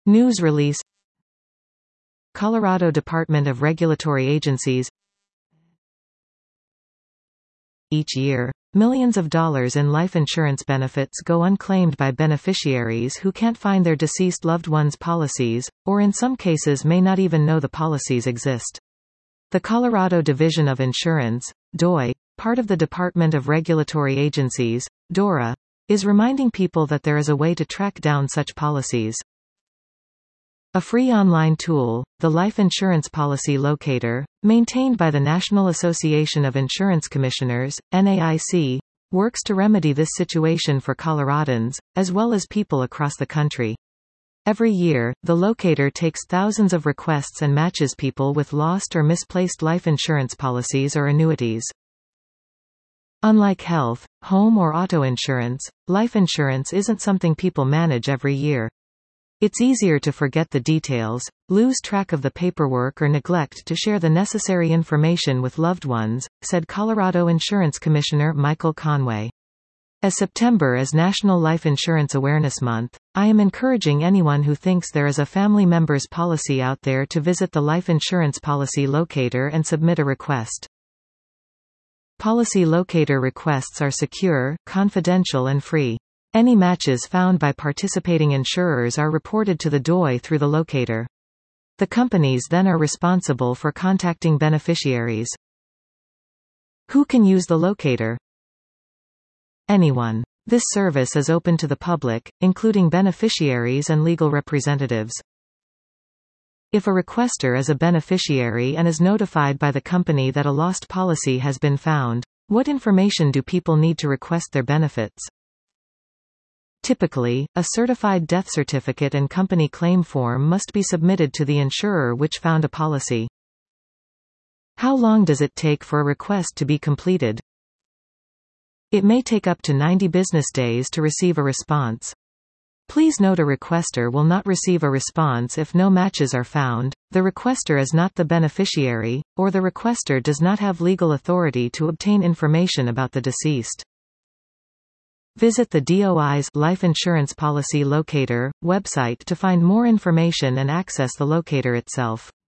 News release. Colorado Department of Regulatory Agencies. Each year, millions of dollars in life insurance benefits go unclaimed by beneficiaries who can't find their deceased loved ones' policies, or in some cases may not even know the policies exist. The Colorado Division of Insurance, DOI, part of the Department of Regulatory Agencies, DORA, is reminding people that there is a way to track down such policies. A free online tool, the Life Insurance Policy Locator, maintained by the National Association of Insurance Commissioners, NAIC, works to remedy this situation for Coloradans, as well as people across the country. Every year, the locator takes thousands of requests and matches people with lost or misplaced life insurance policies or annuities. Unlike health, home or auto insurance, life insurance isn't something people manage every year. It's easier to forget the details, lose track of the paperwork or neglect to share the necessary information with loved ones, said Colorado Insurance Commissioner Michael Conway. As September is National Life Insurance Awareness Month, I am encouraging anyone who thinks there is a family member's policy out there to visit the Life Insurance Policy Locator and submit a request. Policy Locator requests are secure, confidential and free. Any matches found by participating insurers are reported to the DOI through the locator. The companies then are responsible for contacting beneficiaries. Who can use the locator? Anyone. This service is open to the public, including beneficiaries and legal representatives. If a requester is a beneficiary and is notified by the company that a lost policy has been found, what information do people need to request their benefits? Typically, a certified death certificate and company claim form must be submitted to the insurer which found a policy. How long does it take for a request to be completed? It may take up to 90 business days to receive a response. Please note a requester will not receive a response if no matches are found, the requester is not the beneficiary, or the requester does not have legal authority to obtain information about the deceased. Visit the DOI's Life Insurance Policy Locator website to find more information and access the locator itself.